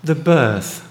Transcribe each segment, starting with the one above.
The birth.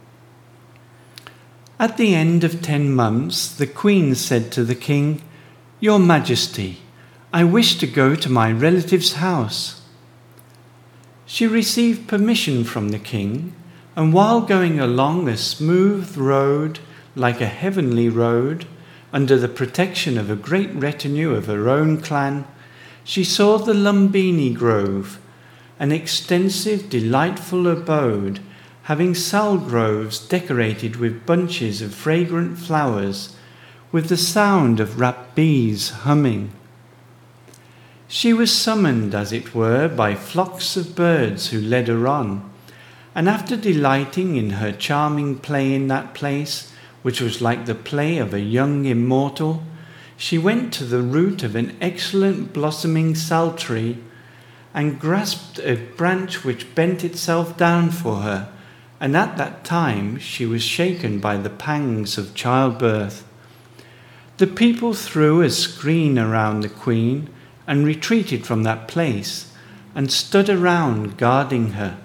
At the end of 10 months, the Queen said to the King, "Your Majesty, I wish to go to my relative's house." She received permission from the King, and while going along a smooth road, like a heavenly road, under the protection of a great retinue of her own clan, she saw the Lumbini Grove, an extensive, delightful abode, having sal groves decorated with bunches of fragrant flowers, with the sound of rapt bees humming. She was summoned, as it were, by flocks of birds who led her on, and after delighting in her charming play in that place, which was like the play of a young immortal, she went to the root of an excellent blossoming sal tree, and grasped a branch which bent itself down for her, and at that time she was shaken by the pangs of childbirth. The people threw a screen around the Queen and retreated from that place, and stood around guarding her.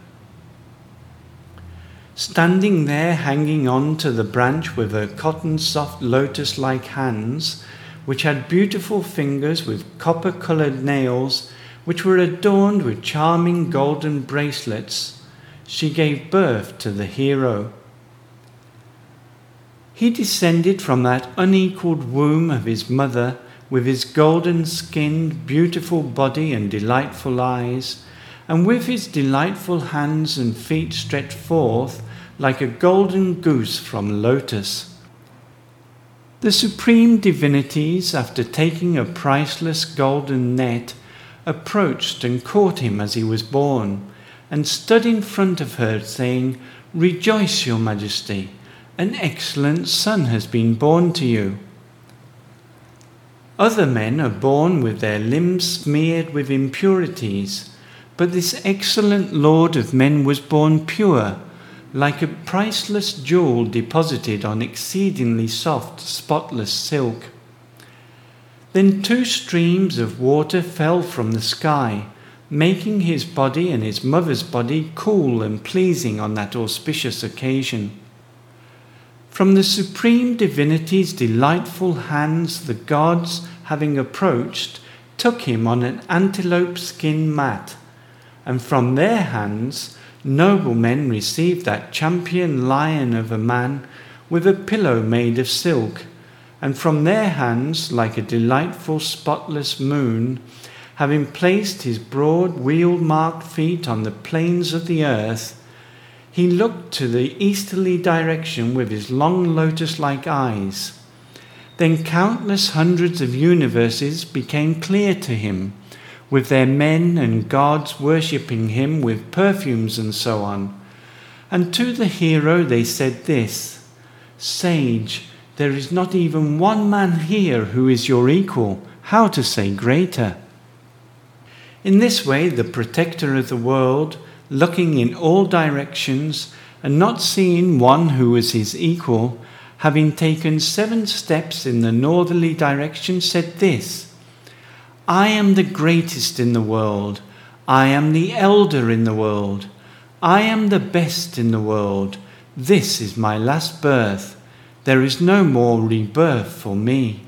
Standing there hanging on to the branch with her cotton-soft lotus-like hands, which had beautiful fingers with copper-coloured nails, which were adorned with charming golden bracelets, she gave birth to the hero. He descended from that unequalled womb of his mother with his golden-skinned, beautiful body and delightful eyes, and with his delightful hands and feet stretched forth like a golden goose from a lotus. The supreme divinities, after taking a priceless golden net, approached and caught him as he was born, and stood in front of her, saying, "Rejoice, your Majesty, an excellent son has been born to you." Other men are born with their limbs smeared with impurities, but this excellent Lord of men was born pure, like a priceless jewel deposited on exceedingly soft, spotless silk. Then 2 streams of water fell from the sky, making his body and his mother's body cool and pleasing on that auspicious occasion. From the supreme divinity's delightful hands, the gods, having approached, took him on an antelope skin mat, and from their hands noblemen received that champion lion of a man with a pillow made of silk, and from their hands, like a delightful spotless moon, having placed his broad wheel-marked feet on the plains of the earth, he looked to the easterly direction with his long lotus-like eyes. Then countless hundreds of universes became clear to him, with their men and gods worshipping him with perfumes and so on. And to the hero they said this, "Sage, there is not even one man here who is your equal, how to say greater?" In this way, the protector of the world, looking in all directions and not seeing one who was his equal, having taken 7 steps in the northerly direction, said this, "I am the greatest in the world. I am the elder in the world. I am the best in the world. This is my last birth. There is no more rebirth for me."